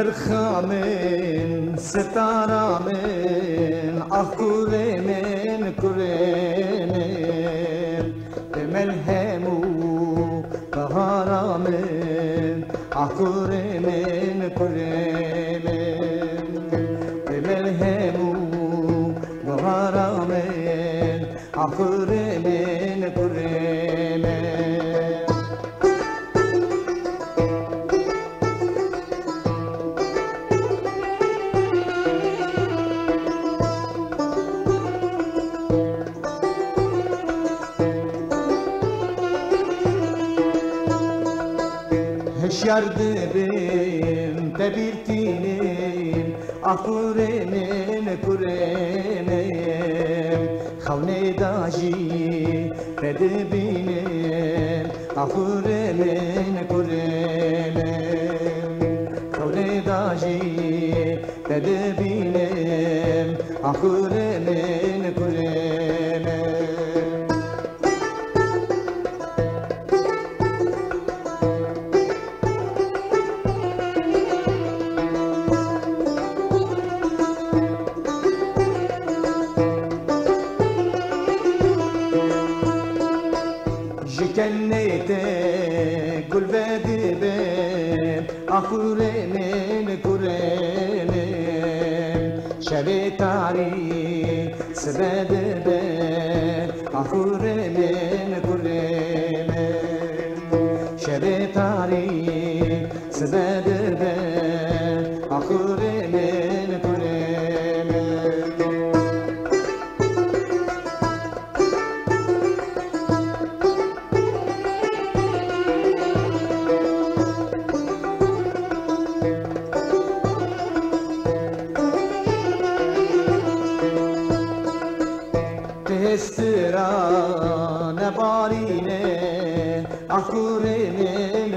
برخامن ستارامن أخورمن كرمن بملهمو بهارامن أخورمن كرمن بملهمو بهارامن أخورمن كرمن Şardibim tebirtinin Ahuremin kurenim Khavne daji bedibinin Ahuremin kurenim Khavne daji bedibinin Ahuremin kurenim Cennete gül vedibim Ahuremin kurenim Şebi tarih sebedibim Ahuremin kurenim Şebi tarih sebedibim Ahuremin kurenim Estirane barine Ahuremin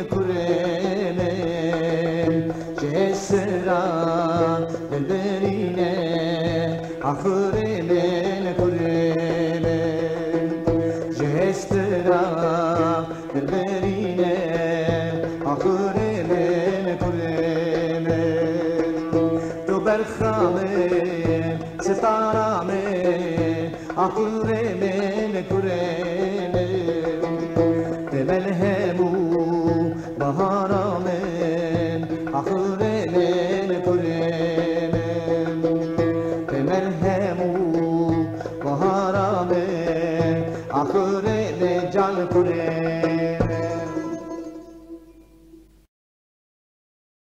kurenim Cesran dilberine Ahuremin kurenim Cesran dilberine Ahuremin kurenim Tu berkhamin sitaramin Ahuremin kurenim Temelhemu baharamin Ahuremin kurenim Temelhemu baharamin Ahuremin can kurenim